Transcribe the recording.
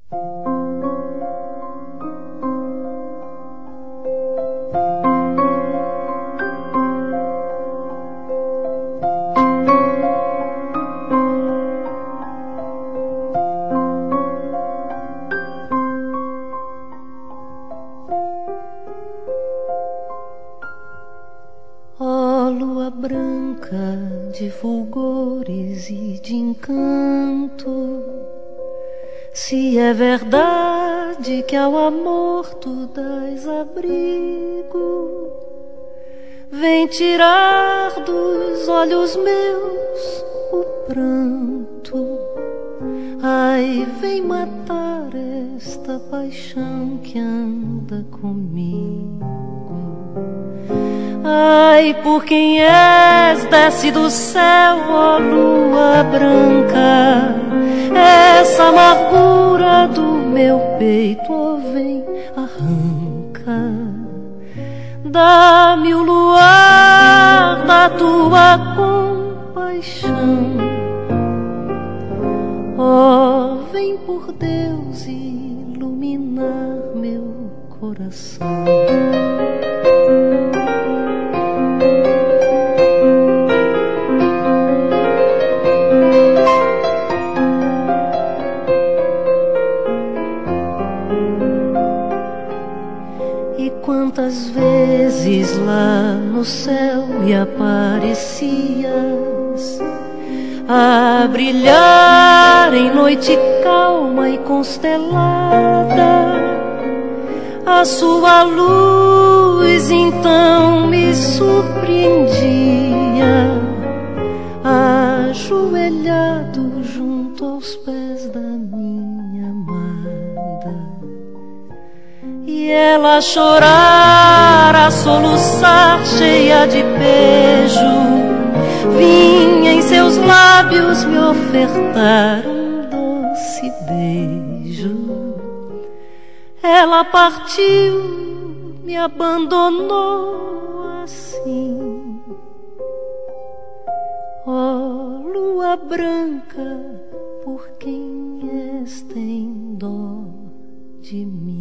De fulgores e de encanto, se é verdade que ao amor tu dás abrigo, vem tirar dos olhos meus o pranto. Ai, vem matar esta paixão que anda comigo. Ai, por quem és, desce do céu, ó lua branca, essa amargura do meu peito, ó, vem, arranca. Dá-me o luar da tua compaixão, ó, vem por Deus iluminar meu coração. Quantas vezes lá no céu me aparecias, a brilhar em noite calma e constelada, a sua luz então me surpreendia, ajoelhado junto aos pés da minha amada. E ela a chorar, a soluçar, cheia de beijo, vinha em seus lábios me ofertar um doce beijo. Ela partiu, me abandonou assim. Ó lua branca, por quem és, tem dó de mim.